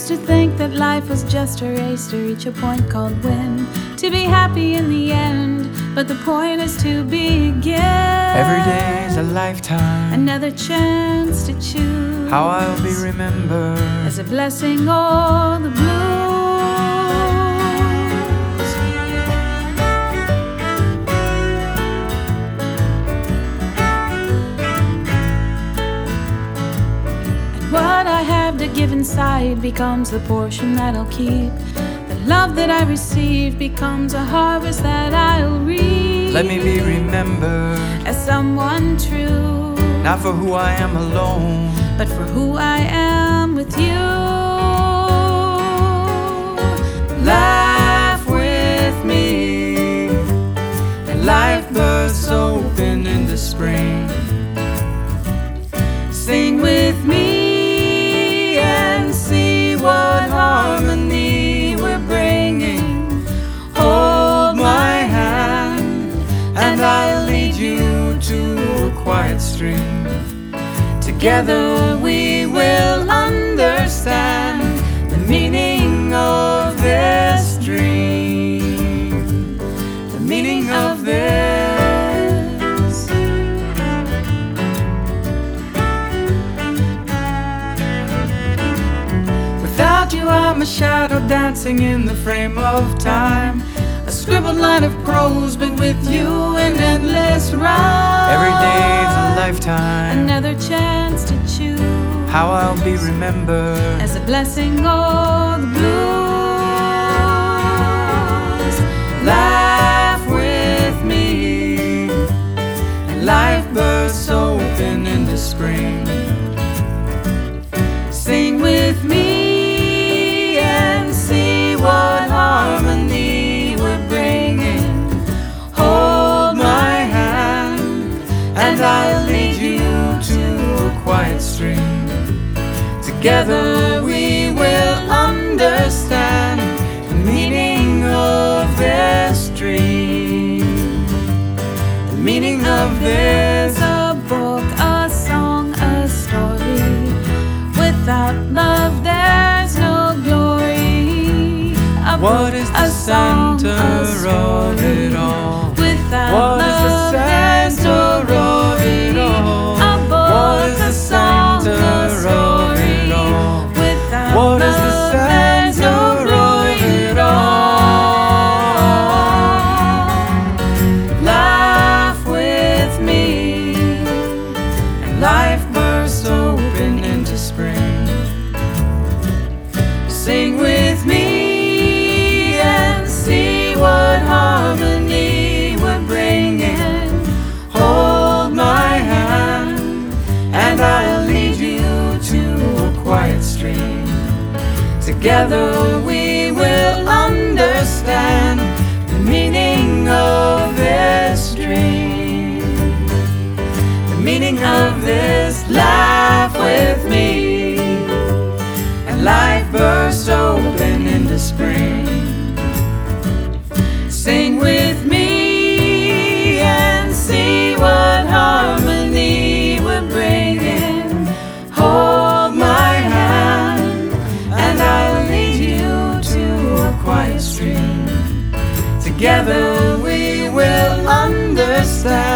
used to think that life was just a race to reach a point called win, to be happy in the end, but the point is to begin. Every day is a lifetime, another chance to choose how I'll be remembered as a blessing or the blues. And what I have to give inside becomes the portion that I'll keep. The love that I receive becomes a harvest that I'll reap. Let me be remembered as someone true, not for who I am alone, but for who I am with you. Laugh with me, and life bursts open in the spring. Sing with me and see what harmony we're bringing. Hold my hand and I'll lead you to a quiet stream. Together we will understand the meaning of this dream, the meaning of this. Without you I'm a shadow dancing in the frame of time, a scribbled line of prose, but with you an endless rhyme. Every day's a lifetime, another chance to choose how I'll be remembered as a blessing or the blues. Laugh with me, and life bursts open in the spring. Sing with me and see what harmony we're bringing. Hold my hand and I'll lead you to a quiet stream. Together we will understand the meaning of this dream, the meaning of this. A book, a song, a story. Without love there's no glory. What is the center of it all? Without what love is the center of it all? A book, what is the center of it all? What is the center of it all? Laugh with me, and life bursts open into spring. Sing with me and see what harmony we're bringing. Hold my hand and I'll lead you to a quiet stream. Together we will understand the meaning of this dream, the meaning of this. Laugh with me, and life bursts open in the spring. Sing with me and see what harmony we're bringing. Hold my hand and I'll lead you to a quiet stream. Together we will understand